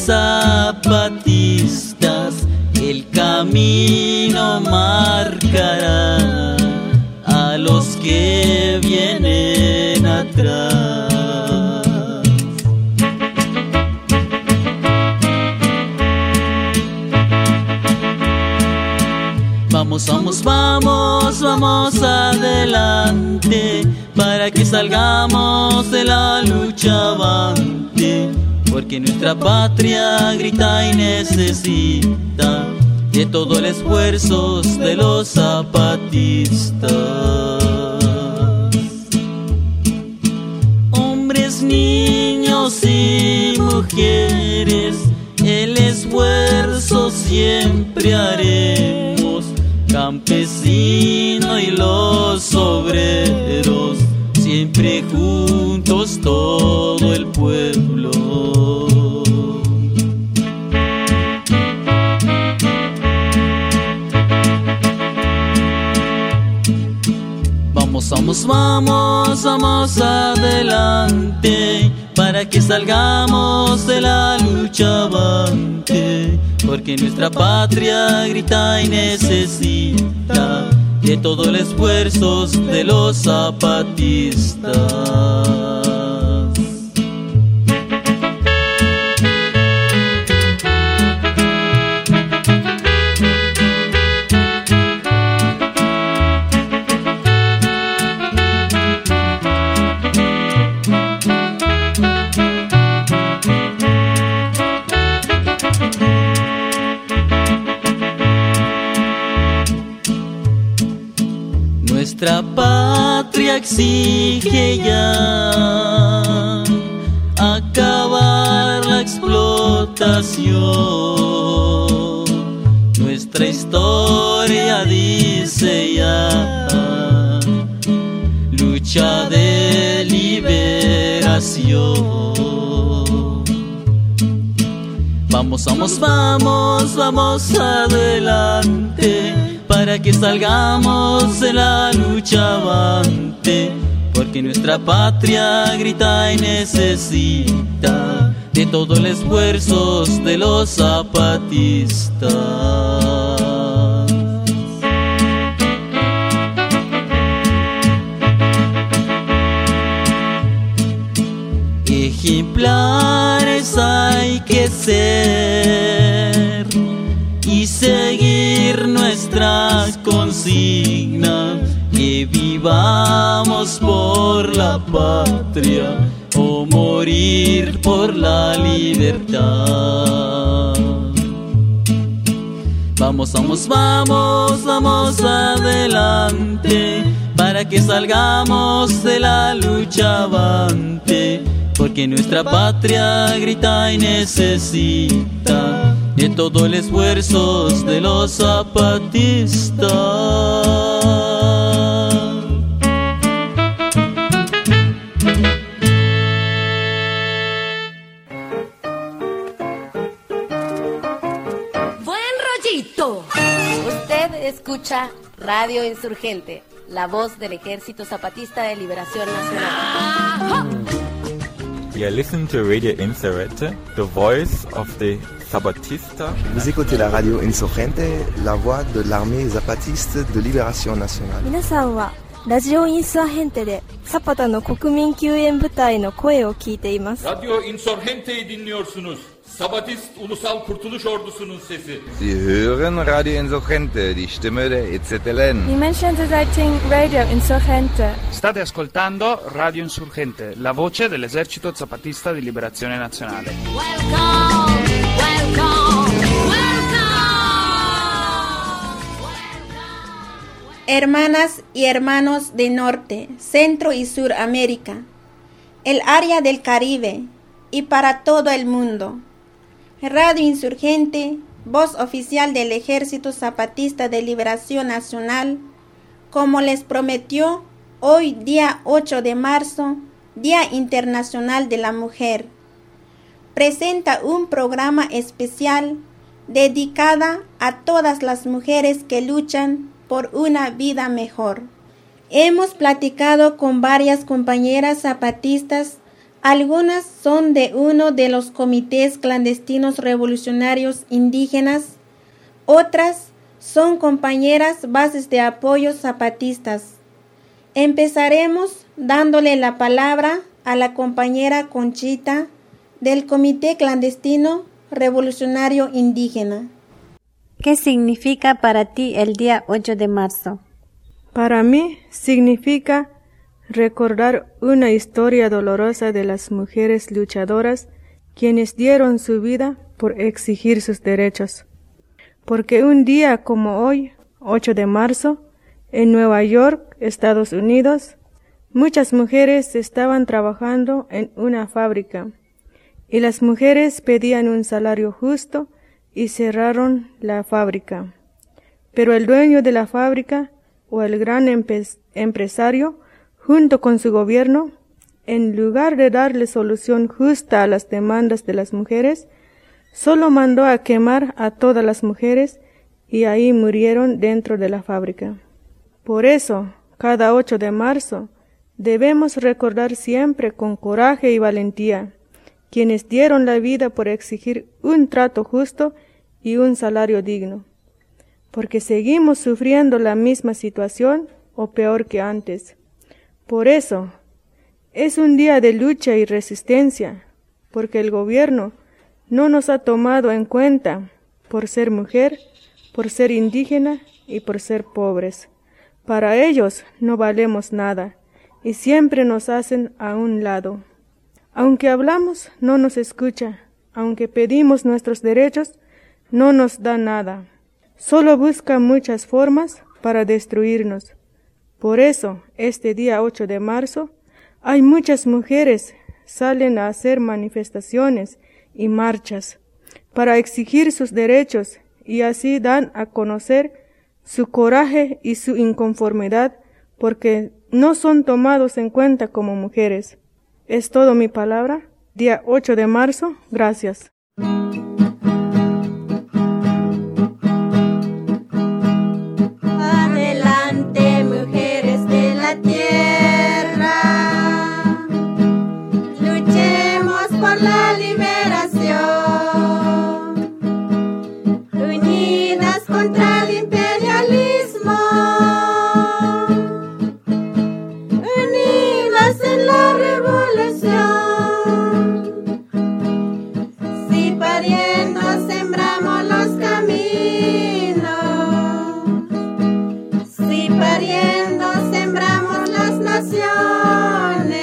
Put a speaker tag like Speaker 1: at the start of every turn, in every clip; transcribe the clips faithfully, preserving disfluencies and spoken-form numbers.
Speaker 1: zapatistas, el camino marcará a los que vienen atrás. Vamos, vamos, vamos, vamos adelante, para que salgamos de la lucha avante, porque nuestra patria grita y necesita de todo el esfuerzo de los zapatistas. Hombres, niños y mujeres, el esfuerzo siempre haremos, campesino y los obreros, siempre juntos todo el pueblo. Vamos, vamos, vamos, vamos adelante, para que salgamos de la lucha avante, porque nuestra patria grita y necesita de todo el esfuerzo de los zapatistas. Nuestra patria exige ya acabar la explotación. Nuestra historia dice ya lucha de liberación. Vamos, vamos, vamos, vamos adelante, para que salgamos de la lucha avante, porque nuestra patria grita y necesita de todo el esfuerzo de los zapatistas. Ejemplares hay que ser y seguir nuestras consignas, que vivamos por la patria o morir por la libertad. Vamos, vamos, vamos, vamos adelante, para que salgamos de la lucha avante, porque nuestra patria grita y necesita de todo el esfuerzo de los zapatistas.
Speaker 2: Buen rollito. Usted escucha Radio Insurgente, la voz del Ejército Zapatista de Liberación Nacional. ¡Ah!
Speaker 3: You listen to Radio Insurgente, the voice of the Zapatista.
Speaker 4: Vous écoutez la radio Insurgente, la voix de l'armée zapatiste de libération nationale.
Speaker 5: 皆さんはラジオインサーヘンテでサパタの国民救援部隊の声を聞いています。
Speaker 6: Radyo Insurgente'yi dinliyorsunuz. Sabatist Ulusal Kurtuluş Ordusu'nun sesi.
Speaker 7: Sie hören Radio Insurgente, die Stimme der E Z L N.
Speaker 5: Die Menschen seiten Radio Insurgente.
Speaker 8: State ascoltando Radio Insurgente, la voce dell'Esercito Zapatista di Liberazione Nazionale.
Speaker 2: Welcome, welcome, welcome.
Speaker 9: Hermanas y hermanos de Norte, Centro y Suramérica, el área del Caribe y para todo el mundo. Radio Insurgente, voz oficial del Ejército Zapatista de Liberación Nacional, como les prometió, hoy día ocho de marzo, Día Internacional de la Mujer, presenta un programa especial dedicada a todas las mujeres que luchan por una vida mejor. Hemos platicado con varias compañeras zapatistas Algunas son de uno de los comités clandestinos revolucionarios indígenas, otras son compañeras bases de apoyo zapatistas. Empezaremos dándole la palabra a la compañera Conchita del Comité Clandestino Revolucionario Indígena.
Speaker 10: ¿Qué significa para ti el día ocho de marzo?
Speaker 5: Para mí significa recordar una historia dolorosa de las mujeres luchadoras quienes dieron su vida por exigir sus derechos. Porque un día como hoy, ocho de marzo, en Nueva York, Estados Unidos, muchas mujeres estaban trabajando en una fábrica y las mujeres pedían un salario justo y cerraron la fábrica. Pero el dueño de la fábrica o el gran empe- empresario, junto con su gobierno, en lugar de darle solución justa a las demandas de las mujeres, solo mandó a quemar a todas las mujeres y ahí murieron dentro de la fábrica. Por eso, cada ocho de marzo, debemos recordar siempre con coraje y valentía quienes dieron la vida por exigir un trato justo y un salario digno, porque seguimos sufriendo la misma situación o peor que antes. Por eso, es un día de lucha y resistencia, porque el gobierno no nos ha tomado en cuenta por ser mujer, por ser indígena y por ser pobres. Para ellos no valemos nada y siempre nos hacen a un lado. Aunque hablamos, no nos escucha. Aunque pedimos nuestros derechos, no nos da nada. Solo busca muchas formas para destruirnos. Por eso, este día ocho de marzo, hay muchas mujeres salen a hacer manifestaciones y marchas para exigir sus derechos y así dan a conocer su coraje y su inconformidad porque no son tomados en cuenta como mujeres. Es todo mi palabra. Día ocho de marzo. Gracias.
Speaker 9: Adelante, mujeres de la tierra, luchemos por la liberación, unidas contra el imperialismo, unidas en la revolución. Si pariendo sembramos los caminos, si pariendo sembramos las naciones,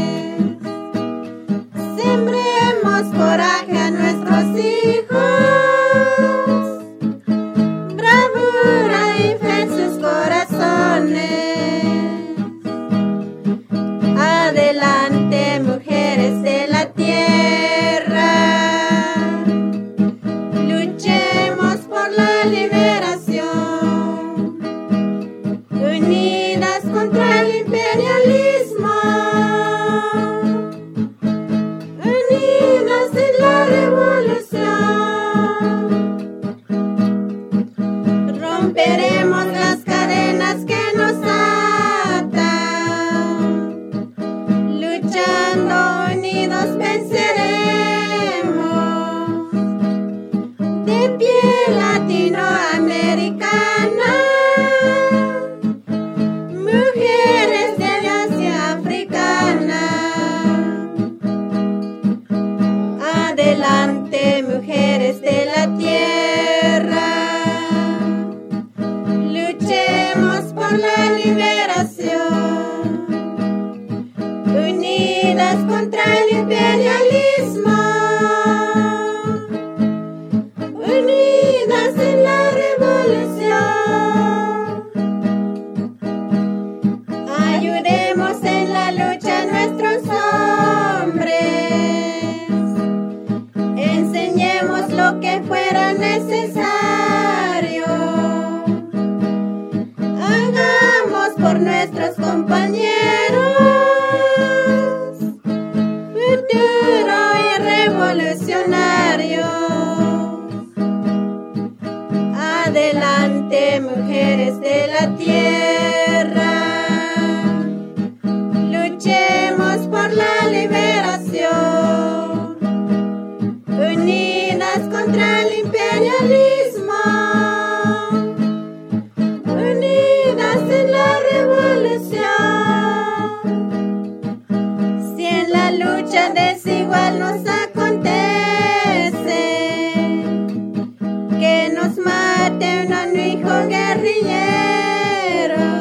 Speaker 9: sembremos coraje a nuestros hijos, bravura y fe en sus corazones. Adelante, mujeres de la tierra, luchemos por la liberación, unidas contra el imperialismo, unidas en la revolución. Romperemos las cadenas que nos atan, luchando unidos venceremos. De pie latinoamericana, mujeres de Asia africana. Adelante, mujeres de la tierra, luchemos por la liberación, unidas contra el imperialismo, unidas en la revolución. Ayudemos en la lucha a nuestros hombres, enseñemos lo que fuera necesario, hagamos por nuestros compañeros futuro y lucha desigual nos acontece, que nos mate un hijo guerrillero.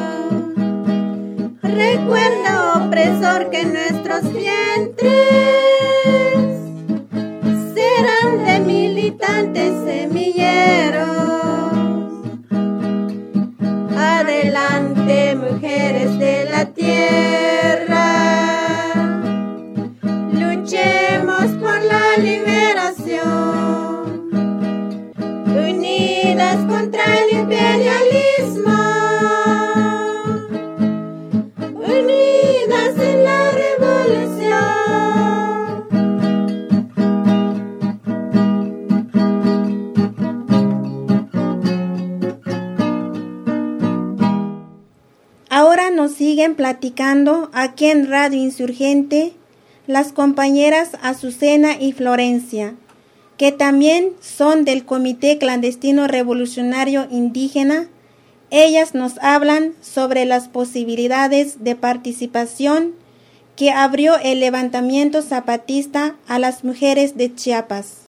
Speaker 9: Recuerda, opresor, que nuestros vientres serán de militantes semilleros. Adelante, mujeres de la tierra, luchemos por la liberación, unidas contra el imperialismo, unidas en la revolución. Ahora nos siguen platicando aquí en Radio Insurgente las compañeras Azucena y Florencia, que también son del Comité Clandestino Revolucionario Indígena. Ellas nos hablan sobre las posibilidades de participación que abrió el levantamiento zapatista a las mujeres de Chiapas.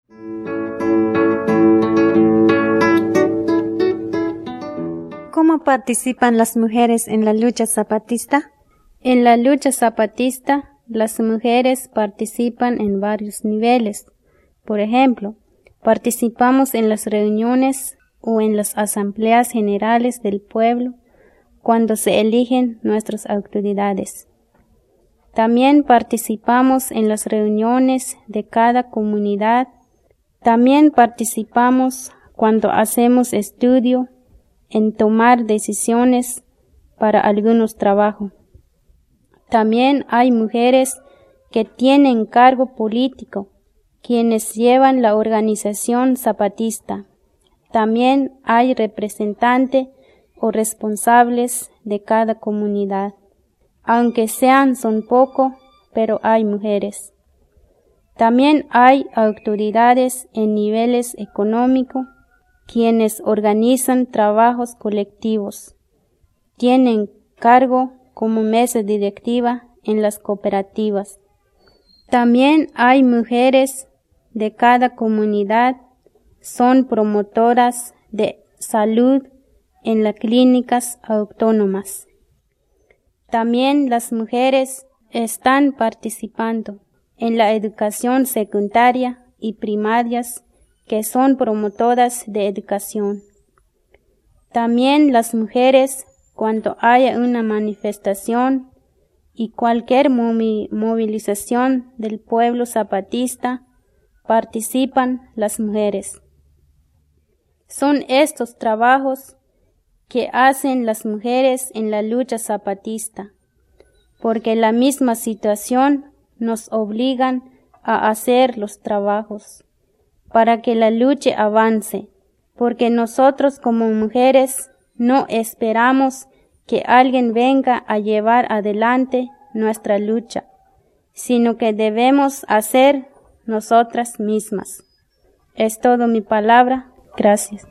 Speaker 10: ¿Cómo participan las mujeres en la lucha zapatista?
Speaker 11: En la lucha zapatista, las mujeres participan en varios niveles. Por ejemplo, participamos en las reuniones o en las asambleas generales del pueblo cuando se eligen nuestras autoridades. También participamos en las reuniones de cada comunidad. También participamos cuando hacemos estudio en tomar decisiones para algunos trabajos. También hay mujeres que tienen cargo político, quienes llevan la organización zapatista. También hay representantes o responsables de cada comunidad. Aunque sean son poco, pero hay mujeres. También hay autoridades en niveles económicos, quienes organizan trabajos colectivos. Tienen cargo como mesa directiva en las cooperativas. También hay mujeres de cada comunidad, son promotoras de salud en las clínicas autónomas. También las mujeres están participando en la educación secundaria y primarias, que son promotoras de educación. También las mujeres, cuando haya una manifestación y cualquier movilización del pueblo zapatista, participan las mujeres. Son estos trabajos que hacen las mujeres en la lucha zapatista, porque la misma situación nos obligan a hacer los trabajos para que la lucha avance, porque nosotros como mujeres no esperamos que alguien venga a llevar adelante nuestra lucha, sino que debemos hacer nosotras mismas. Es todo mi palabra. Gracias.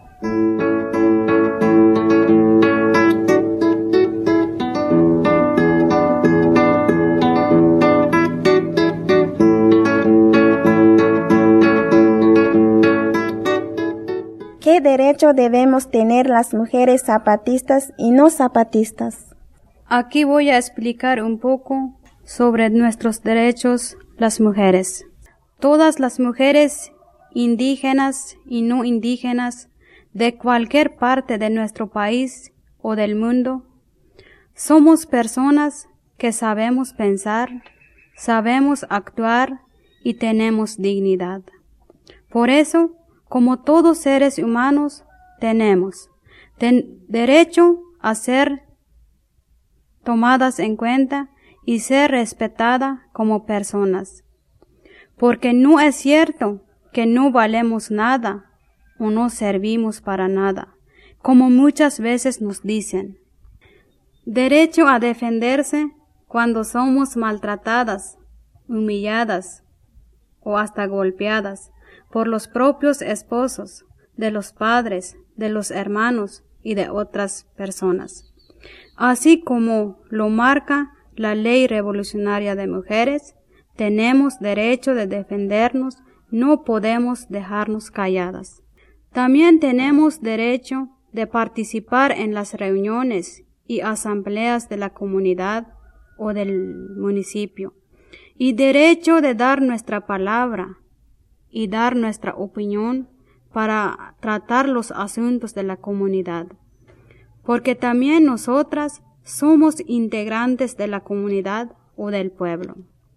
Speaker 9: ¿Qué derecho debemos tener las mujeres zapatistas y no zapatistas?
Speaker 11: Aquí voy a explicar un poco sobre nuestros derechos las mujeres. Todas las mujeres indígenas y no indígenas de cualquier parte de nuestro país o del mundo, somos personas que sabemos pensar, sabemos actuar y tenemos dignidad. Por eso, como todos seres humanos, tenemos ten- derecho a ser tomadas en cuenta y ser respetadas como personas. Porque no es cierto que no valemos nada o no servimos para nada, como muchas veces nos dicen. Derecho a defenderse cuando somos maltratadas, humilladas o hasta golpeadas por los propios esposos, de los padres, de los hermanos y de otras personas. Así como lo marca la Ley Revolucionaria de Mujeres, tenemos derecho de defendernos, no podemos dejarnos calladas. También tenemos derecho de participar en las reuniones y asambleas de la comunidad o del municipio, y derecho de dar nuestra palabra y dar nuestra opinión para tratar los asuntos de la comunidad, porque también nosotras somos integrantes de la comunidad o del pueblo.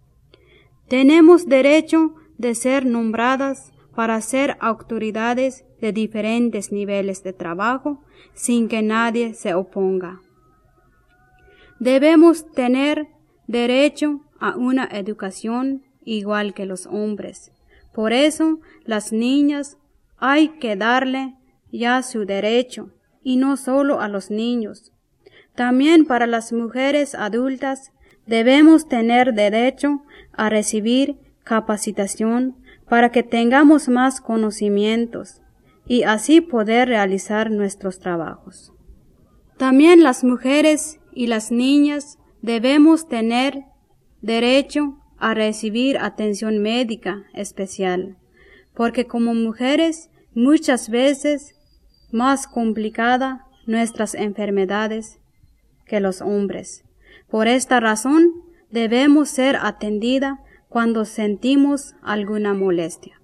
Speaker 11: Tenemos derecho de ser nombradas para ser autoridades de diferentes niveles de trabajo sin que nadie se oponga. Debemos tener derecho a una educación igual que los hombres. Por eso, las niñas hay que darle ya su derecho, y no solo a los niños. También para las mujeres adultas debemos tener derecho a recibir capacitación para que tengamos más conocimientos y así poder realizar nuestros trabajos. También las mujeres y las niñas debemos tener derecho a recibir atención médica especial, porque como mujeres muchas veces más complicada nuestras enfermedades que los hombres. Por esta razón debemos ser atendida cuando sentimos alguna molestia.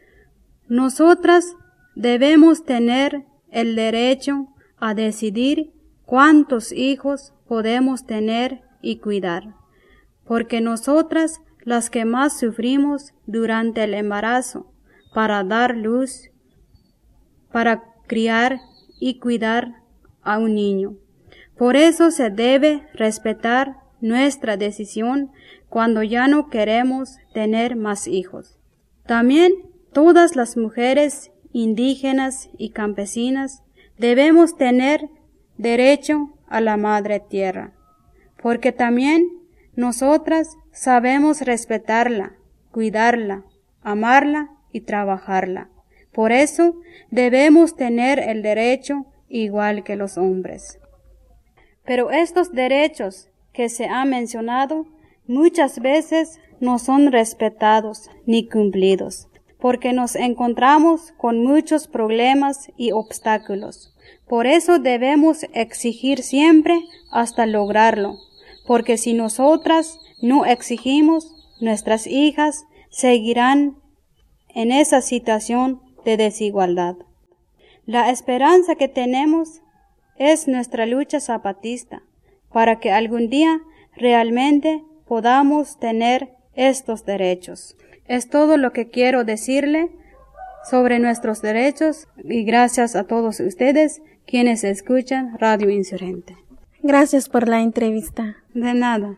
Speaker 11: Nosotras debemos tener el derecho a decidir cuántos hijos podemos tener y cuidar, porque nosotras las que más sufrimos durante el embarazo para dar luz, para criar y cuidar a un niño. Por eso se debe respetar nuestra decisión cuando ya no queremos tener más hijos. También todas las mujeres indígenas y campesinas debemos tener derecho a la madre tierra, porque también nosotras sabemos respetarla, cuidarla, amarla y trabajarla. Por eso debemos tener el derecho igual que los hombres. Pero estos derechos que se han mencionado muchas veces no son respetados ni cumplidos, porque nos encontramos con muchos problemas y obstáculos. Por eso debemos exigir siempre hasta lograrlo, porque si nosotras no exigimos, nuestras hijas seguirán en esa situación de desigualdad. La esperanza que tenemos es nuestra lucha zapatista, para que algún día realmente podamos tener estos derechos. Es todo lo que quiero decirle sobre nuestros derechos y gracias a todos ustedes quienes escuchan Radio Insurgente.
Speaker 9: Gracias por la entrevista.
Speaker 11: De nada.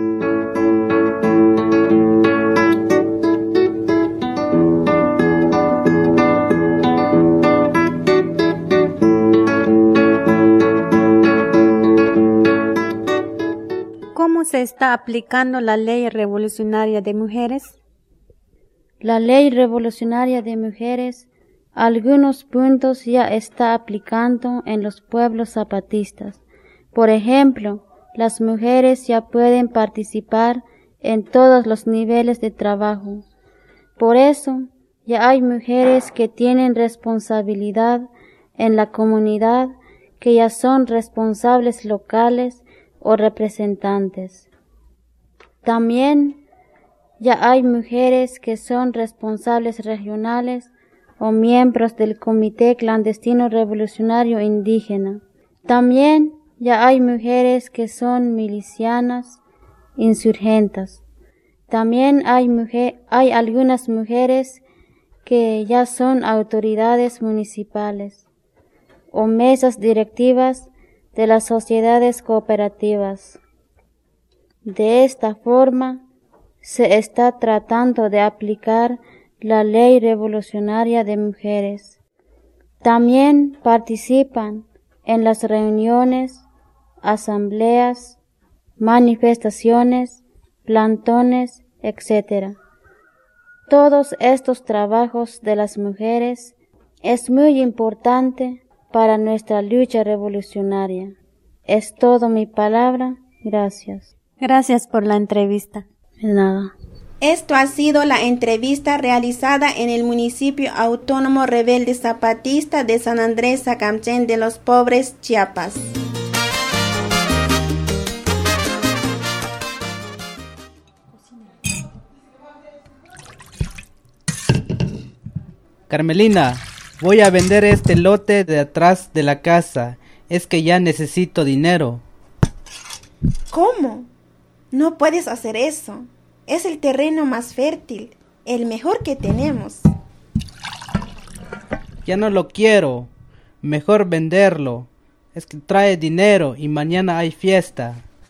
Speaker 10: ¿Cómo se está aplicando la Ley Revolucionaria de Mujeres?
Speaker 12: La Ley Revolucionaria de Mujeres, algunos puntos ya está aplicando en los pueblos zapatistas. Por ejemplo, las mujeres ya pueden participar en todos los niveles de trabajo. Por eso, ya hay mujeres que tienen responsabilidad en la comunidad, que ya son responsables locales o representantes. También ya hay mujeres que son responsables regionales o miembros del Comité Clandestino Revolucionario Indígena. También ya hay mujeres que son milicianas, insurgentas. También hay, mujer, hay algunas mujeres que ya son autoridades municipales o mesas directivas de las sociedades cooperativas. De esta forma, se está tratando de aplicar la Ley Revolucionaria de Mujeres. También participan en las reuniones, asambleas, manifestaciones, plantones, etcétera. Todos estos trabajos de las mujeres es muy importante para nuestra lucha revolucionaria. Es todo mi palabra. Gracias.
Speaker 10: Gracias por la entrevista.
Speaker 12: De nada.
Speaker 9: Esto ha sido la entrevista realizada en el municipio autónomo rebelde zapatista de San Andrés Sacamchen de los Pobres, Chiapas.
Speaker 13: Carmelina, voy a vender este lote de atrás de la casa. Es que ya necesito dinero.
Speaker 9: ¿Cómo? No puedes hacer eso. Es el terreno más fértil, el mejor que tenemos.
Speaker 13: Ya no lo quiero. Mejor venderlo. Es que trae dinero y mañana hay fiesta.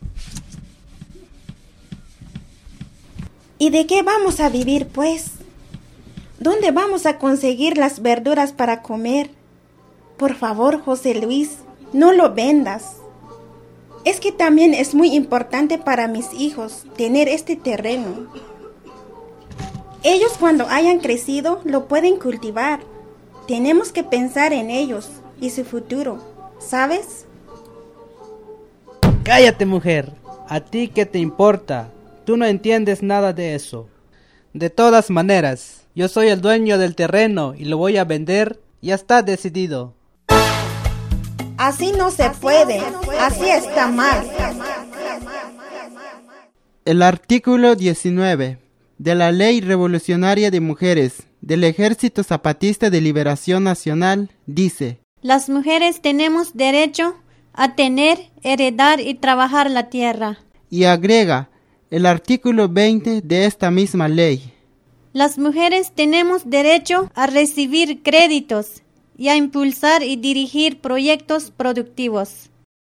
Speaker 9: ¿Y de qué vamos a vivir, pues? ¿Dónde vamos a conseguir las verduras para comer? Por favor, José Luis, no lo vendas. Es que también es muy importante para mis hijos tener este terreno. Ellos cuando hayan crecido lo pueden cultivar. Tenemos que pensar en ellos y su futuro, ¿sabes?
Speaker 13: Cállate, mujer. ¿A ti qué te importa? Tú no entiendes nada de eso. De todas maneras, yo soy el dueño del terreno y lo voy a vender. Ya está decidido.
Speaker 9: Así no se puede, así está mal.
Speaker 14: El artículo diecinueve de la Ley Revolucionaria de Mujeres del Ejército Zapatista de Liberación Nacional dice:
Speaker 12: las mujeres tenemos derecho a tener, heredar y trabajar la tierra.
Speaker 14: Y agrega el artículo veinte de esta misma ley:
Speaker 12: las mujeres tenemos derecho a recibir créditos y a impulsar y dirigir proyectos productivos.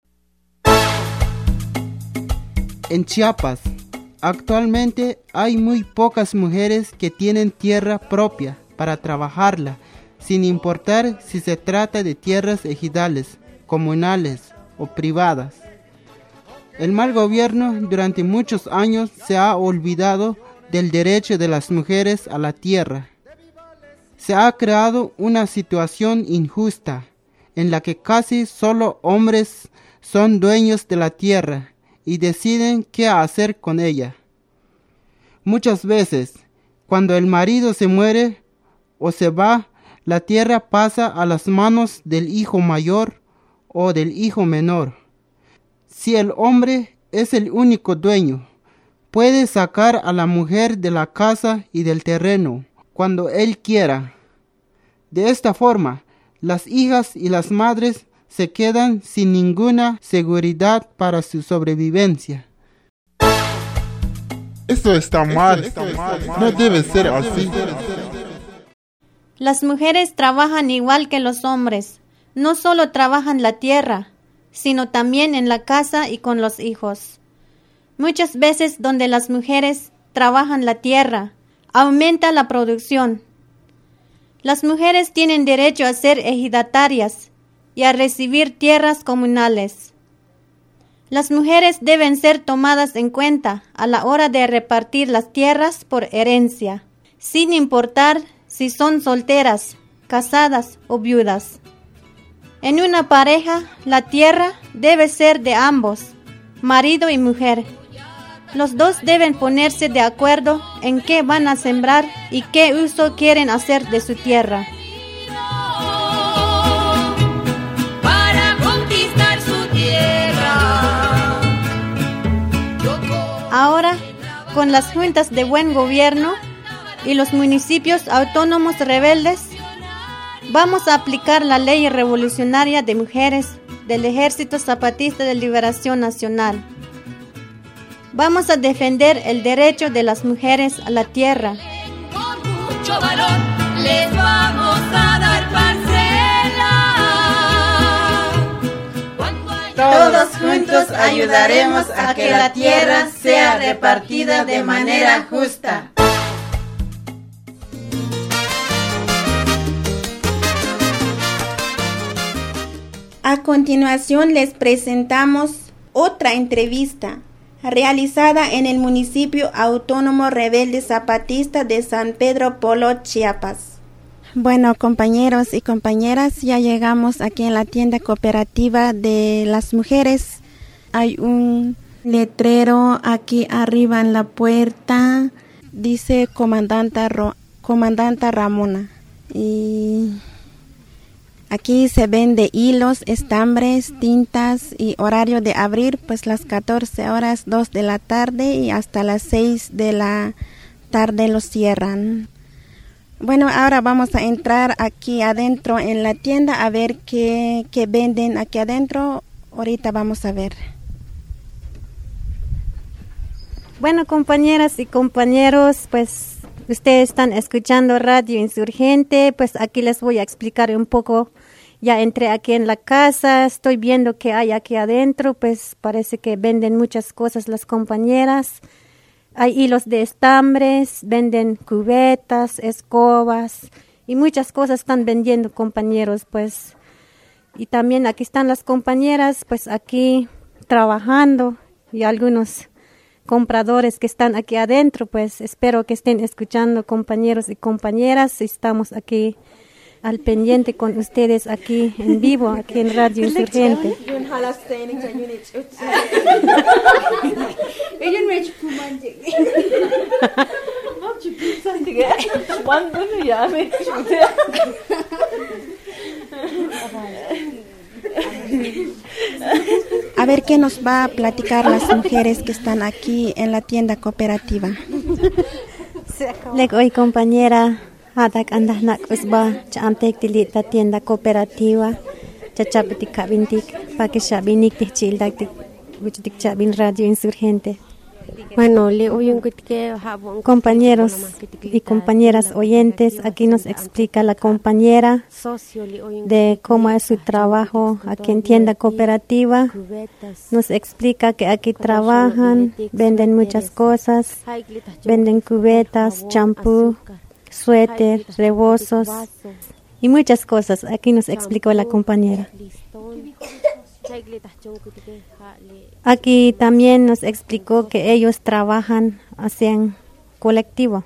Speaker 14: En Chiapas, actualmente hay muy pocas mujeres que tienen tierra propia para trabajarla, sin importar si se trata de tierras ejidales, comunales o privadas. El mal gobierno durante muchos años se ha olvidado del derecho de las mujeres a la tierra. Se ha creado una situación injusta en la que casi solo hombres son dueños de la tierra y deciden qué hacer con ella. Muchas veces, cuando el marido se muere o se va, la tierra pasa a las manos del hijo mayor o del hijo menor. Si el hombre es el único dueño, puede sacar a la mujer de la casa y del terreno cuando él quiera. De esta forma, las hijas y las madres se quedan sin ninguna seguridad para su sobrevivencia.
Speaker 15: Eso está mal, Eso está mal. No debe ser así.
Speaker 12: Las mujeres trabajan igual que los hombres. No solo trabajan la tierra, sino también en la casa y con los hijos. Muchas veces donde las mujeres trabajan la tierra, aumenta la producción. Las mujeres tienen derecho a ser ejidatarias y a recibir tierras comunales. Las mujeres deben ser tomadas en cuenta a la hora de repartir las tierras por herencia, sin importar si son solteras, casadas o viudas. En una pareja, la tierra debe ser de ambos, marido y mujer. Los dos deben ponerse de acuerdo en qué van a sembrar y qué uso quieren hacer de su tierra.
Speaker 16: Para conquistar su tierra.
Speaker 12: Ahora, con las juntas de buen gobierno y los municipios autónomos rebeldes, vamos a aplicar la Ley Revolucionaria de Mujeres del Ejército Zapatista de Liberación Nacional. Vamos a defender el derecho de las mujeres a la tierra.
Speaker 16: Con mucho valor les vamos a dar parcela.
Speaker 17: Todos juntos ayudaremos a que la tierra sea repartida de manera justa.
Speaker 9: A continuación les presentamos otra entrevista realizada en el municipio autónomo rebelde zapatista de San Pedro Polo, Chiapas. Bueno, compañeros y compañeras, ya llegamos aquí en la tienda cooperativa de las mujeres. Hay un letrero aquí arriba en la puerta dice comandante, Ro, comandante Ramona. Y aquí se vende hilos, estambres, tintas y horario de abrir pues las catorce horas, dos de la tarde y hasta las seis de la tarde lo cierran. Bueno, ahora vamos a entrar aquí adentro en la tienda a ver qué, qué venden aquí adentro. Ahorita vamos a ver.
Speaker 12: Bueno, compañeras y compañeros, pues ustedes están escuchando Radio Insurgente, pues aquí les voy a explicar un poco. Ya entré aquí en la casa, estoy viendo qué hay aquí adentro, pues parece que venden muchas cosas las compañeras. Hay hilos de estambres, venden cubetas, escobas y muchas cosas están vendiendo, compañeros, pues. Y también aquí están las compañeras, pues aquí trabajando y algunos compradores que están aquí adentro, pues espero que estén escuchando, compañeros y compañeras. Estamos aquí al pendiente con ustedes aquí en vivo, aquí en Radio Insurgente.
Speaker 9: A ver qué nos va a platicar las mujeres que están aquí en la tienda cooperativa.
Speaker 12: Hoy, compañera, hatak andah nak usba chamtek tilita tienda cooperativa, chachapitik kabintik, pakishabinik tichildak tik chabin Radio Insurgente. Bueno, compañeros y compañeras oyentes, aquí nos explica la compañera de cómo es su trabajo aquí en tienda cooperativa. Nos explica que aquí trabajan, venden muchas cosas, venden cubetas, champú, suéter, rebozos y muchas cosas. Aquí nos explicó la compañera. Aquí también nos explicó que ellos trabajan así en colectivo.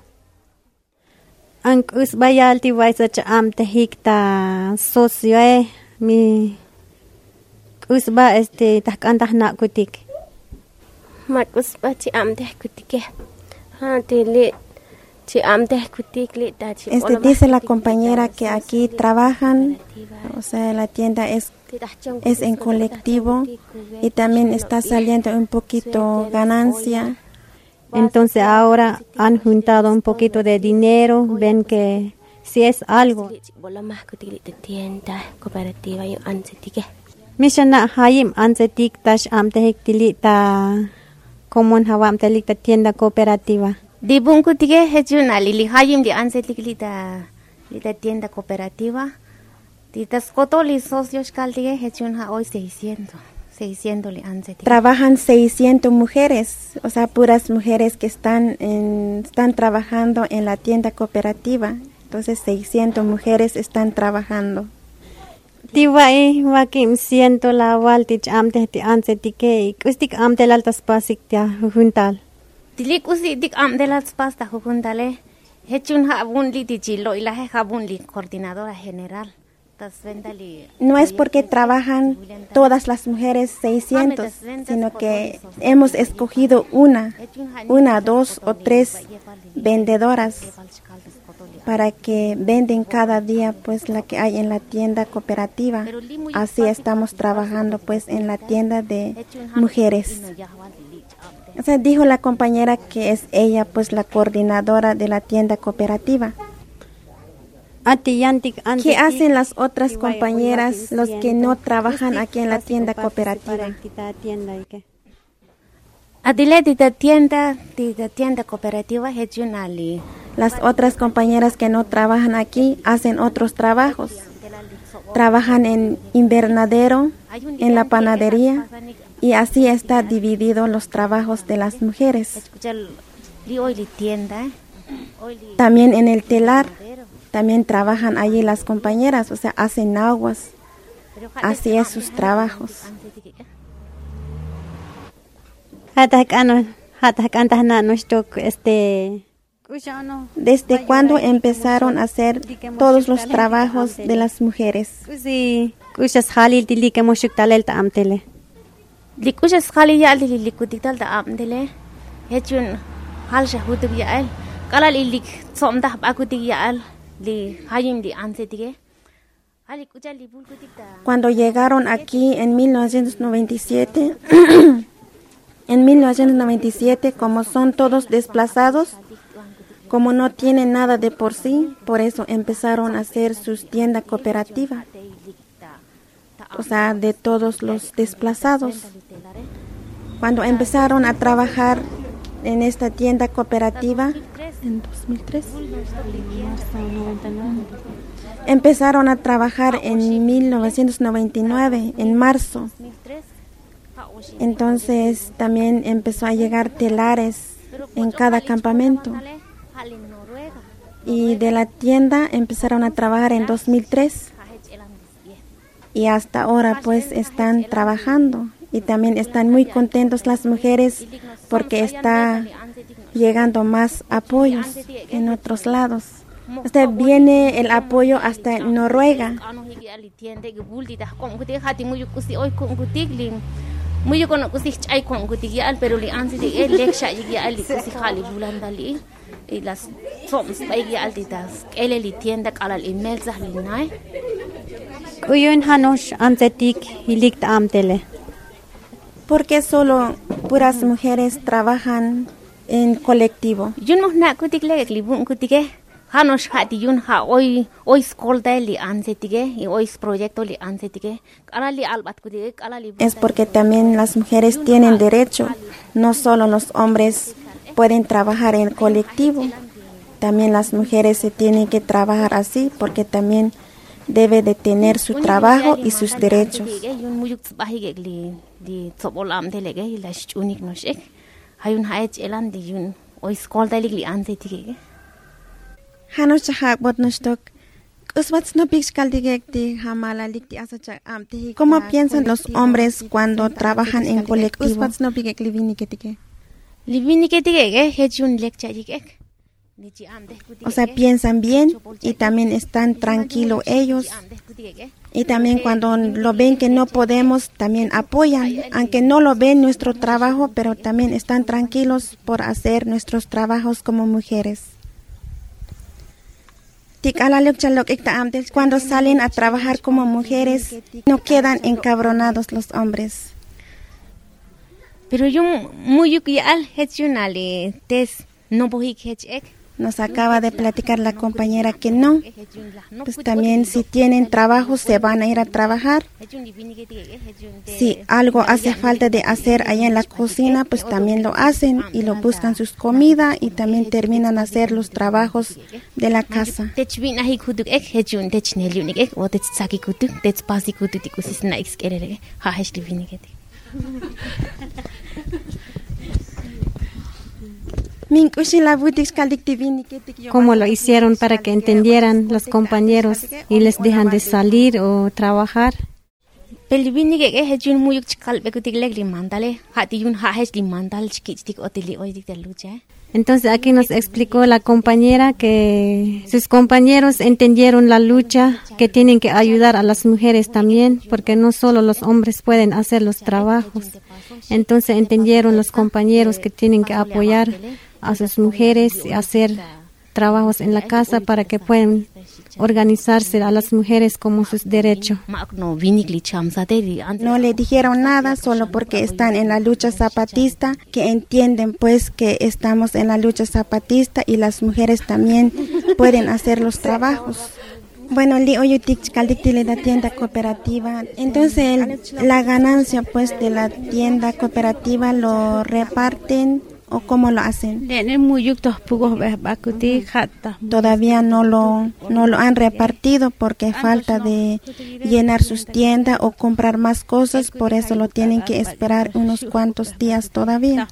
Speaker 12: Ankus bayalti vaisacha amte hikta socio eh mi usba este takantah nak kutik.
Speaker 18: Mat usba chi amte kutike. Ha tele chi amte kutik le ta chi.
Speaker 9: Este dice la compañera que aquí trabajan, o sea, la tienda es es en colectivo y también está saliendo un poquito ganancia.
Speaker 12: Entonces ahora han juntado un poquito de dinero, ven que si es algo. Mishana hayim ansetik tash amtehik tilita common hawam telita tienda cooperativa.
Speaker 18: Dibun kutige hejuna lili hayim di ansetik lita lita tienda cooperativa.
Speaker 9: Trabajan seiscientas mujeres, o sea, puras mujeres que están en, están trabajando en la tienda cooperativa. Entonces seiscientas mujeres están trabajando.
Speaker 12: Tiwai wakim siento la waltich amte ti ansetike kustik amte laltas pasik tia juntal.
Speaker 18: Tilik usi dik amte laltas pasta juntale. Hechun habun li tichilo y la habun li coordinadora general.
Speaker 9: No es porque trabajan todas las mujeres seiscientas, sino que hemos escogido una, una, dos o tres vendedoras para que venden cada día pues la que hay en la tienda cooperativa. Así estamos trabajando pues en la tienda de mujeres. O sea, dijo la compañera que es ella pues la coordinadora de la tienda cooperativa. ¿Qué hacen las otras compañeras, los que no trabajan aquí en la tienda cooperativa?
Speaker 18: Adilete tienda, tienda cooperativa regional.
Speaker 9: Las otras compañeras que no trabajan aquí hacen otros trabajos. Trabajan en invernadero, en la panadería, y así está dividido los trabajos de las mujeres. También en el telar. También trabajan allí las compañeras, o sea, hacen aguas. Así es sus trabajos. ¿Desde cuándo empezaron a hacer todos los trabajos de las mujeres?
Speaker 18: kalal ilik somdah bakutik yaal li hayim li ansetige.
Speaker 9: Cuando llegaron aquí en mil novecientos noventa y siete, en mil novecientos noventa y siete, como son todos desplazados, como no tienen nada de por sí, por eso empezaron a hacer sus tiendas cooperativas, o sea, de todos los desplazados. Cuando empezaron a trabajar en esta tienda cooperativa, en dos mil tres, empezaron a trabajar en mil novecientos noventa y nueve, en marzo. Entonces también empezó a llegar telares en cada campamento. Y de la tienda empezaron a trabajar en dos mil tres. Y hasta ahora pues están trabajando. Y también están muy contentos las mujeres porque está llegando más apoyos en otros lados. Este viene el apoyo hasta Noruega. Porque solo puras mujeres trabajan en colectivo.
Speaker 18: Hanos hati yun ha hoy hoy escolta li ansetige y hoy proyecto li ansetige alali albat kudige alali.
Speaker 9: Es porque también las mujeres tienen derecho, no solo los hombres pueden trabajar en colectivo, también las mujeres se tienen que trabajar así porque también debe de tener su trabajo y sus derechos. ¿Cómo piensan los hombres cuando trabajan en colectivo? O sea, piensan bien y también están tranquilos ellos. Y también cuando lo ven que no podemos, también apoyan. Aunque no lo ven nuestro trabajo, pero también están tranquilos por hacer nuestros trabajos como mujeres. Cuando salen a trabajar como mujeres, no quedan encabronados los hombres.
Speaker 18: Pero yo muy al hechunale tes no bohik hechek.
Speaker 9: Nos acaba de platicar la compañera que no, pues también si tienen trabajo se van a ir a trabajar. Si algo hace falta de hacer allá en la cocina, pues también lo hacen y lo buscan sus comidas y también terminan a hacer los trabajos de la casa.
Speaker 10: Como lo hicieron para que entendieran los compañeros y les dejan de salir o trabajar. Entonces aquí nos explicó la compañera que sus compañeros entendieron la lucha, que tienen que ayudar a las mujeres también, porque no solo los hombres pueden hacer los trabajos. Entonces entendieron los compañeros que tienen que apoyar a sus mujeres y hacer trabajos en la casa para que puedan organizarse a las mujeres como sus derechos.
Speaker 9: No le dijeron nada solo porque están en la lucha zapatista, que entienden pues que estamos en la lucha zapatista y las mujeres también pueden hacer los trabajos. Bueno, li oyutik caldictile la tienda cooperativa. Entonces el, la ganancia pues de la tienda cooperativa lo reparten. ¿O cómo lo hacen? Todavía no lo, no lo han repartido porque falta de llenar sus tiendas o comprar más cosas, por eso lo tienen que esperar unos cuantos días todavía.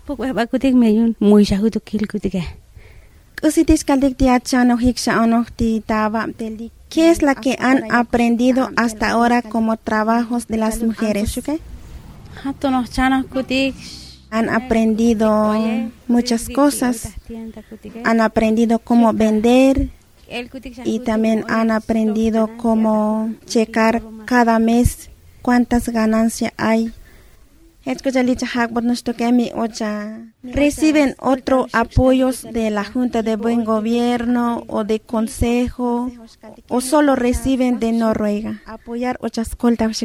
Speaker 9: ¿Qué es la que han aprendido hasta ahora como trabajos de las mujeres? Han aprendido muchas cosas, han aprendido cómo vender y también han aprendido cómo checar cada mes cuántas ganancias hay Reciben otro apoyos de la Junta de Buen Gobierno o de Consejo o solo reciben de Noruega. Apoyar otras coltas.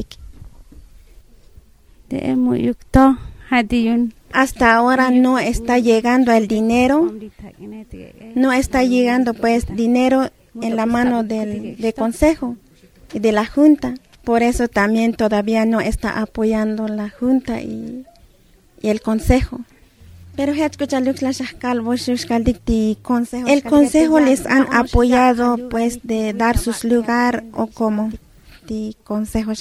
Speaker 9: Hasta ahora no está llegando el dinero, no está llegando pues dinero en la mano del de Consejo y de la Junta. Por eso también todavía no está apoyando la Junta y, y el Consejo. Pero el Consejo les han apoyado pues de dar sus lugar o como de Consejo.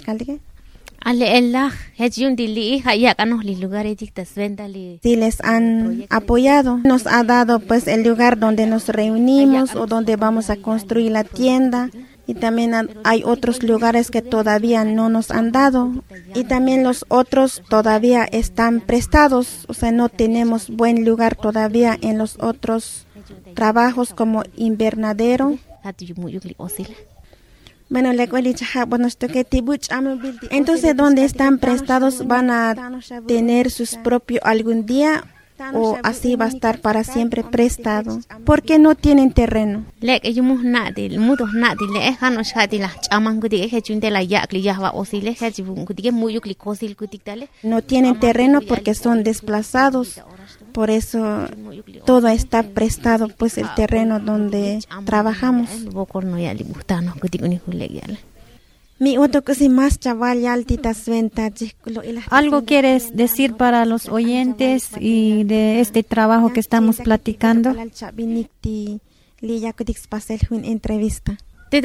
Speaker 9: Sí, les han apoyado. Nos ha dado pues el lugar donde nos reunimos o donde vamos a construir la tienda. Y también hay otros lugares que todavía no nos han dado. Y también los otros todavía están prestados. O sea, no tenemos buen lugar todavía en los otros trabajos como invernadero. Bueno, entonces donde están prestados van a tener sus propios algún día o así va a estar para siempre prestado porque no tienen terreno. No tienen terreno porque son desplazados. Por eso todo está prestado, pues el terreno donde trabajamos.
Speaker 10: ¿Algo quieres decir para los oyentes y de este trabajo que estamos platicando?
Speaker 9: Entrevista.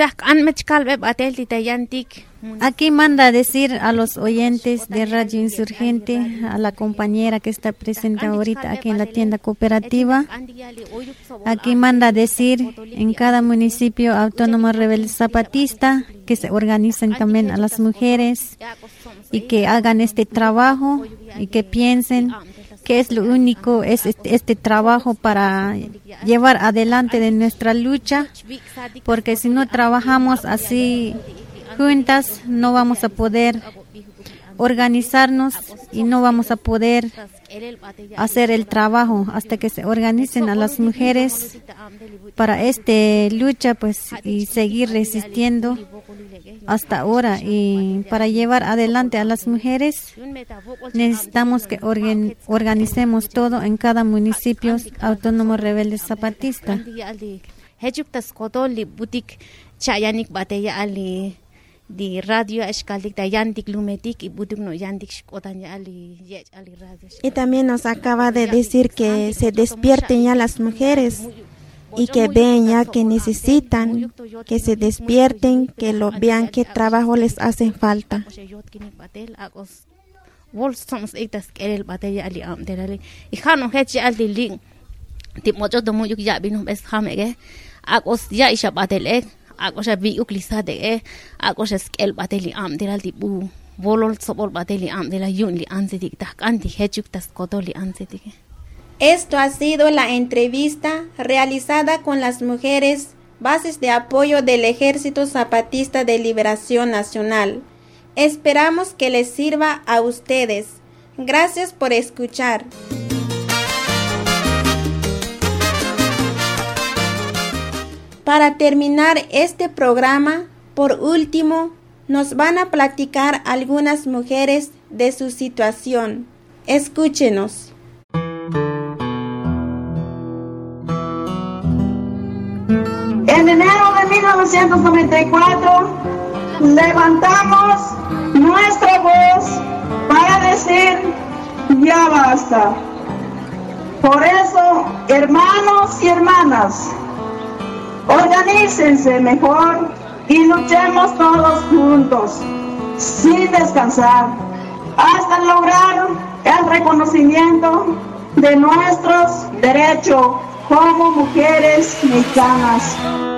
Speaker 10: Aquí manda a decir a los oyentes de Radio Insurgente, a la compañera que está presente ahorita aquí en la tienda cooperativa. Aquí manda a decir en cada municipio autónomo rebelde zapatista que se organicen también a las mujeres y que hagan este trabajo y que piensen que es lo único, es este, este trabajo para llevar adelante de nuestra lucha, porque si no trabajamos así juntas no vamos a poder organizarnos y no vamos a poder hacer el trabajo hasta que se organicen a las mujeres para esta lucha, pues, y seguir resistiendo hasta ahora. Y para llevar adelante a las mujeres necesitamos que organ, organicemos todo en cada municipio autónomo rebelde zapatista.
Speaker 18: Di radio escaldic da yandik lumetik y buduk no yandik shkotan ali yech ali radio.
Speaker 9: Y también nos acaba de decir que se despierten ya las mujeres y que vean ya que necesitan, que se despierten, que lo vean qué trabajo les hace falta.
Speaker 18: Volsons itas el batalla ali am derali. Y khano hechi ali link. Tip mojo do mojuk ya binum es khamege. Akos ya isha batel Akosha bi uklisa de e akosha skel bateli am de la tibu volol sobol bateli am de la yunli ansetik tak anti hechuk tas kotoli ansetik.
Speaker 9: Esto ha sido la entrevista realizada con las mujeres bases de apoyo del Ejército Zapatista de Liberación Nacional. Esperamos que les sirva a ustedes. Gracias por escuchar. Para terminar este programa, por último, nos van a platicar algunas mujeres de su situación. Escúchenos.
Speaker 19: En enero de mil novecientos noventa y cuatro, levantamos nuestra voz para decir, ya basta. Por eso, hermanos y hermanas, organícense mejor y luchemos todos juntos, sin descansar, hasta lograr el reconocimiento de nuestros derechos como mujeres mexicanas.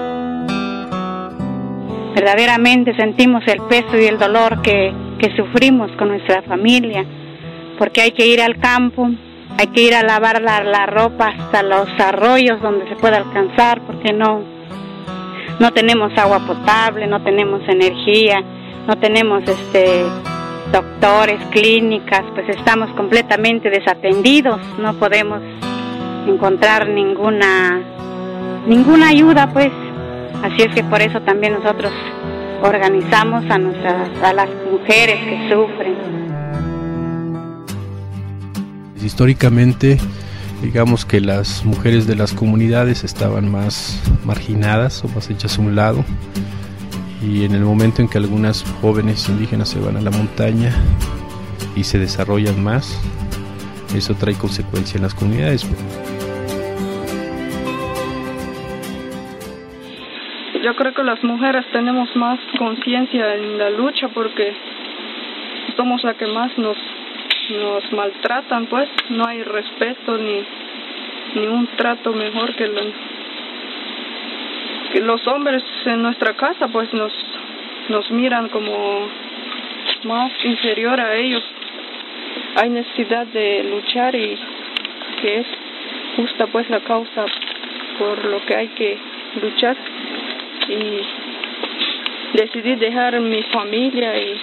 Speaker 20: Verdaderamente sentimos el peso y el dolor que, que sufrimos con nuestra familia, porque hay que ir al campo, hay que ir a lavar la, la ropa hasta los arroyos donde se pueda alcanzar, porque no No tenemos agua potable, no tenemos energía, no tenemos este doctores, clínicas, pues estamos completamente desatendidos, no podemos encontrar ninguna ninguna ayuda, pues. Así es que por eso también nosotros organizamos a nuestras, a las mujeres que sufren.
Speaker 21: Históricamente, digamos que las mujeres de las comunidades estaban más marginadas o más hechas a un lado, y en el momento en que algunas jóvenes indígenas se van a la montaña y se desarrollan más, eso trae consecuencias en las comunidades.
Speaker 22: Yo creo que las mujeres tenemos más conciencia en la lucha porque somos las que más nos nos maltratan, pues no hay respeto ni ni un trato mejor que, lo, que los hombres en nuestra casa, pues nos nos miran como más inferior a ellos. Hay necesidad de luchar y que es justa pues la causa por lo que hay que luchar, y decidí dejar mi familia y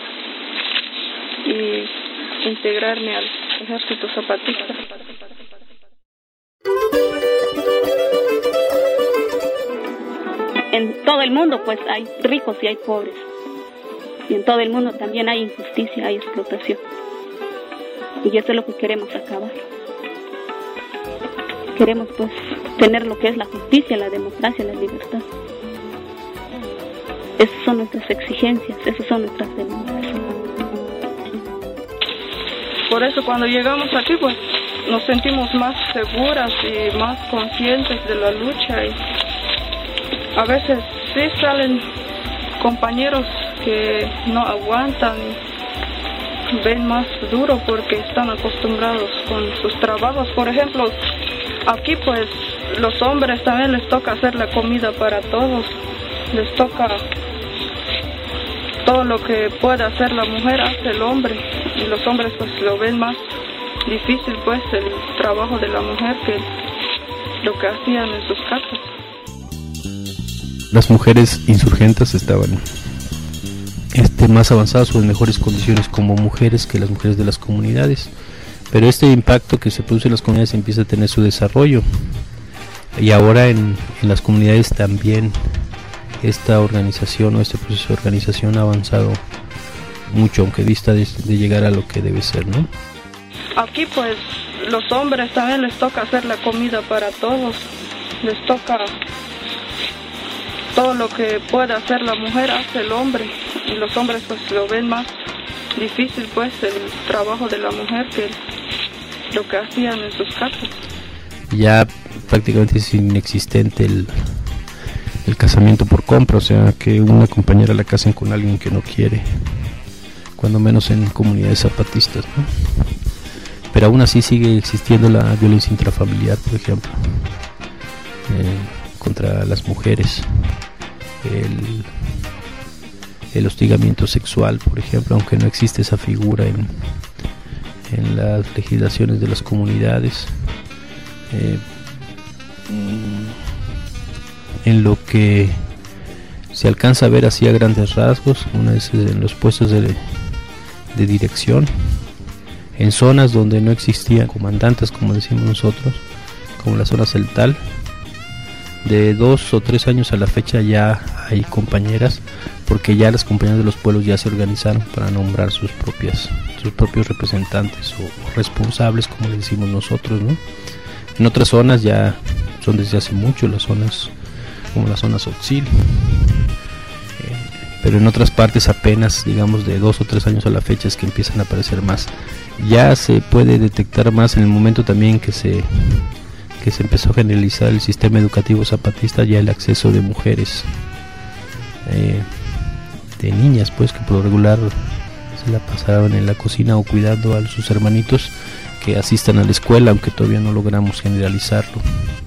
Speaker 22: y integrarme al Ejército Zapatista.
Speaker 20: En todo el mundo pues hay ricos y hay pobres, y en todo el mundo también hay injusticia, hay explotación, y eso es lo que queremos acabar. Queremos pues tener lo que es la justicia, la democracia, la libertad. Esas son nuestras exigencias, esas son nuestras demandas.
Speaker 22: Por eso cuando llegamos aquí pues nos sentimos más seguras y más conscientes de la lucha, y a veces sí salen compañeros que no aguantan y ven más duro porque están acostumbrados con sus trabajos. Por ejemplo, aquí pues los hombres también les toca hacer la comida para todos, les toca todo lo que pueda hacer la mujer hace el hombre, y los hombres pues lo ven más difícil pues el trabajo de la mujer que lo que hacían en sus casas.
Speaker 21: Las mujeres insurgentes estaban este, más avanzadas o en mejores condiciones como mujeres que las mujeres de las comunidades, pero este impacto que se produce en las comunidades empieza a tener su desarrollo, y ahora en, en las comunidades también esta organización o este proceso de organización ha avanzado mucho, aunque dista de, de llegar a lo que debe ser, ¿no?
Speaker 22: Aquí pues los hombres también les toca hacer la comida para todos, les toca todo lo que pueda hacer la mujer hace el hombre, y los hombres pues lo ven más difícil pues el trabajo de la mujer que lo que hacían en sus casas.
Speaker 21: Ya prácticamente es inexistente el el casamiento por compra, o sea, que una compañera la casen con alguien que no quiere, cuando menos en comunidades zapatistas, ¿no? Pero aún así sigue existiendo la violencia intrafamiliar, por ejemplo, eh, contra las mujeres, el, el hostigamiento sexual, por ejemplo, aunque no existe esa figura en, en las legislaciones de las comunidades. Eh, en lo que se alcanza a ver así a grandes rasgos, una es en los puestos de, de dirección, en zonas donde no existían comandantes, como decimos nosotros, como la zona celtal. De dos o tres años a la fecha ya hay compañeras, porque ya las compañeras de los pueblos ya se organizaron para nombrar sus propias sus propios representantes o, o responsables, como le decimos nosotros, ¿no? En otras zonas ya son desde hace mucho, las zonas como la zona Tzotzil, eh, pero en otras partes apenas, digamos, de dos o tres años a la fecha es que empiezan a aparecer más. Ya se puede detectar más en el momento también que se que se empezó a generalizar el sistema educativo zapatista, ya el acceso de mujeres, eh, de niñas, pues, que por lo regular se la pasaban en la cocina o cuidando a sus hermanitos, que asistan a la escuela, aunque todavía no logramos generalizarlo.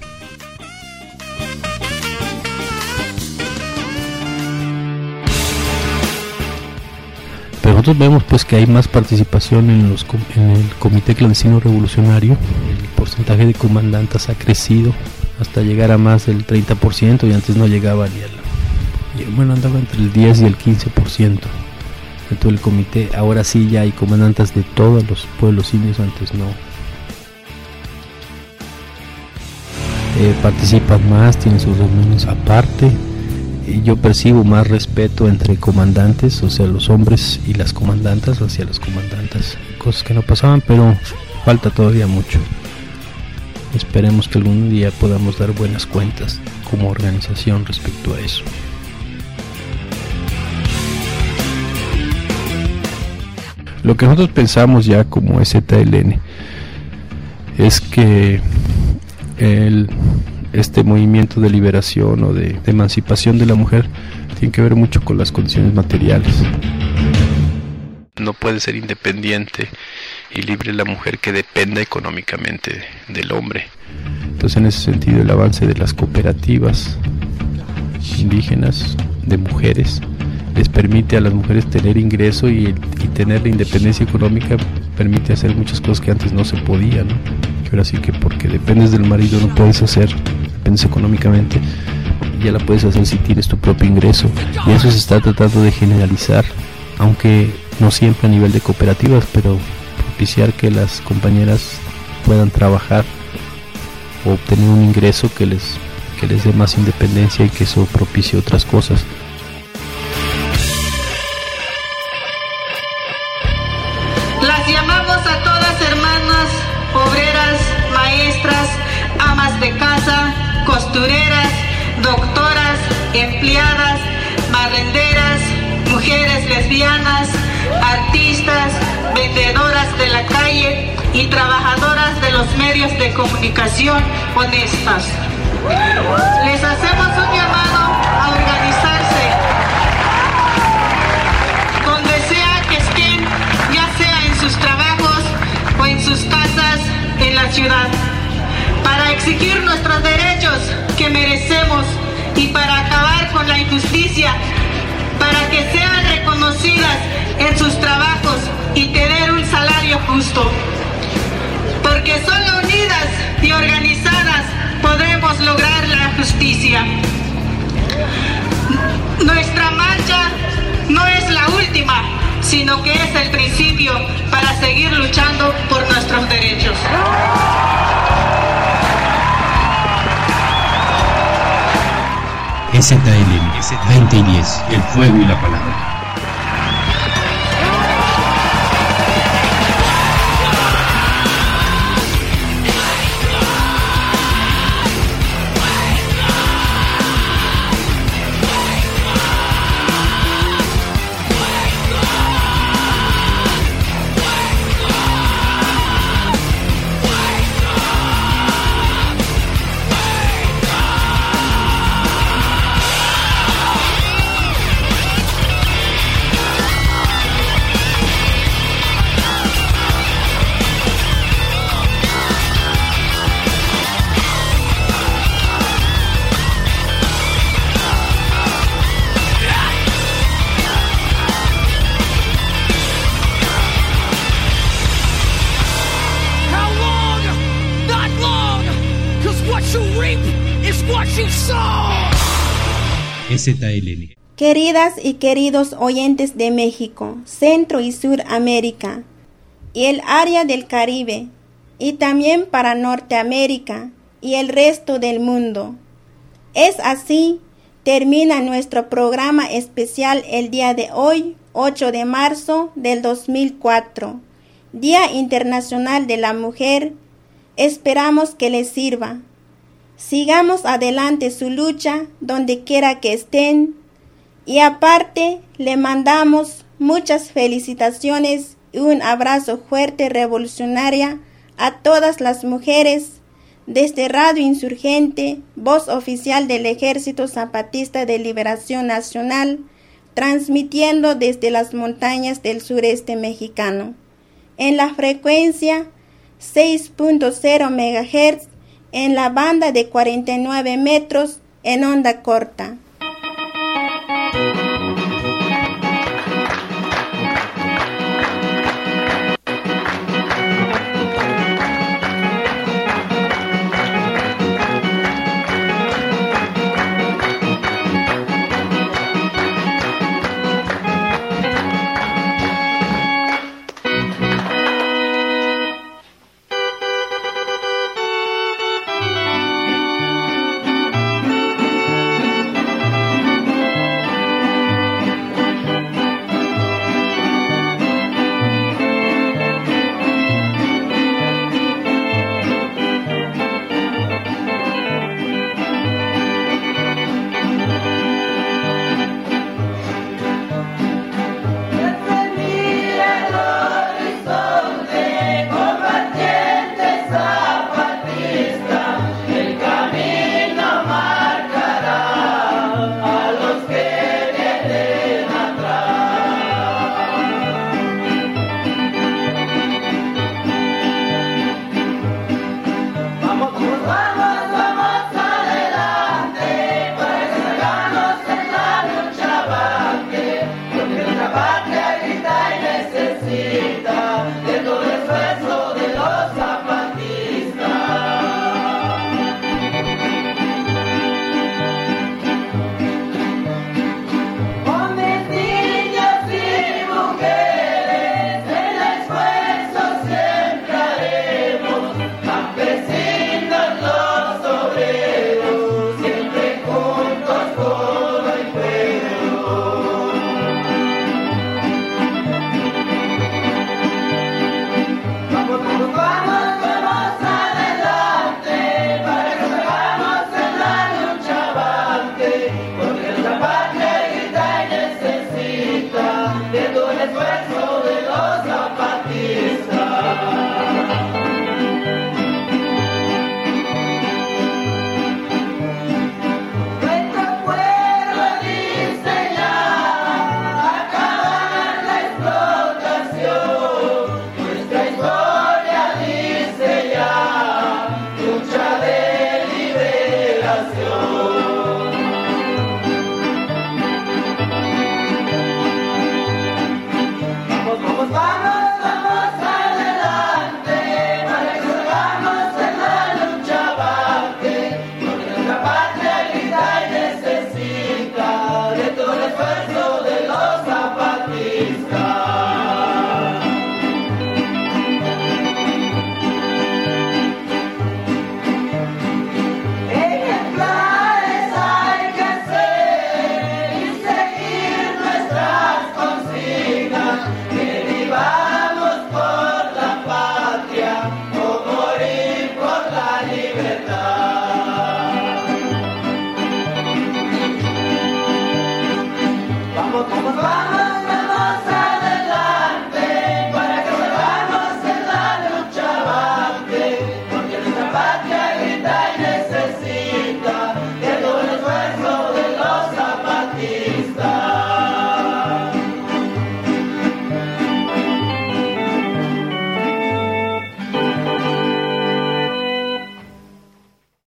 Speaker 21: Pero nosotros vemos pues que hay más participación en, los, en el Comité Clandestino Revolucionario. El porcentaje de comandantas ha crecido hasta llegar a más del treinta por ciento, y antes no llegaba ni al, bueno, andaba entre el diez y el quince por ciento. de todo el comité. Ahora sí ya hay comandantas de todos los pueblos indios, antes no. Eh, participan más, tienen sus reuniones aparte. Y yo percibo más respeto entre comandantes, o sea, los hombres y las comandantas hacia las comandantas. Cosas que no pasaban, pero falta todavía mucho. Esperemos que algún día podamos dar buenas cuentas como organización respecto a eso. Lo que nosotros pensamos ya como E Z L N es que el, este movimiento de liberación o de, de emancipación de la mujer tiene que ver mucho con las condiciones materiales. No puede ser independiente y libre la mujer que dependa económicamente del hombre. Entonces, en ese sentido, el avance de las cooperativas indígenas de mujeres les permite a las mujeres tener ingreso y, y tener la independencia económica, permite hacer muchas cosas que antes no se podían, ¿no? Que ahora sí que porque dependes del marido no puedes hacer, dependes económicamente, ya la puedes hacer si tienes tu propio ingreso, y eso se está tratando de generalizar, aunque no siempre a nivel de cooperativas, pero propiciar que las compañeras puedan trabajar o obtener un ingreso que les, que les dé más independencia y que eso propicie otras cosas.
Speaker 1: Las llamamos a todas hermanas, obreras, maestras, amas de casa, costureras, doctoras, empleadas, barrenderas, mujeres lesbianas, artistas, vendedoras de la calle y trabajadoras de los medios de comunicación honestas. Les hacemos un llamado a organizarse donde sea que estén, ya sea en sus trabajos o en sus casas en la ciudad, para exigir nuestros derechos que merecemos y para acabar con la injusticia, para que sean reconocidas en sus trabajos y tener un salario justo. Porque solo unidas y organizadas podremos lograr la justicia. Nuestra marcha no es la última, sino que es el principio para seguir luchando por nuestros derechos.
Speaker 3: E Z L N veinte y diez, el fuego y la palabra. E Z L N.
Speaker 9: Queridas y queridos oyentes de México, Centro y Suramérica y el área del Caribe, y también para Norteamérica y el resto del mundo. Es así, termina nuestro programa especial el día de hoy, ocho de marzo del dos mil cuatro, Día Internacional de la Mujer. Esperamos que les sirva. Sigamos adelante su lucha donde quiera que estén, y aparte le mandamos muchas felicitaciones y un abrazo fuerte revolucionaria a todas las mujeres desde Radio Insurgente, voz oficial del Ejército Zapatista de Liberación Nacional, transmitiendo desde las montañas del sureste mexicano, en la frecuencia seis punto cero megahertz, en la banda de cuarenta y nueve metros en onda corta.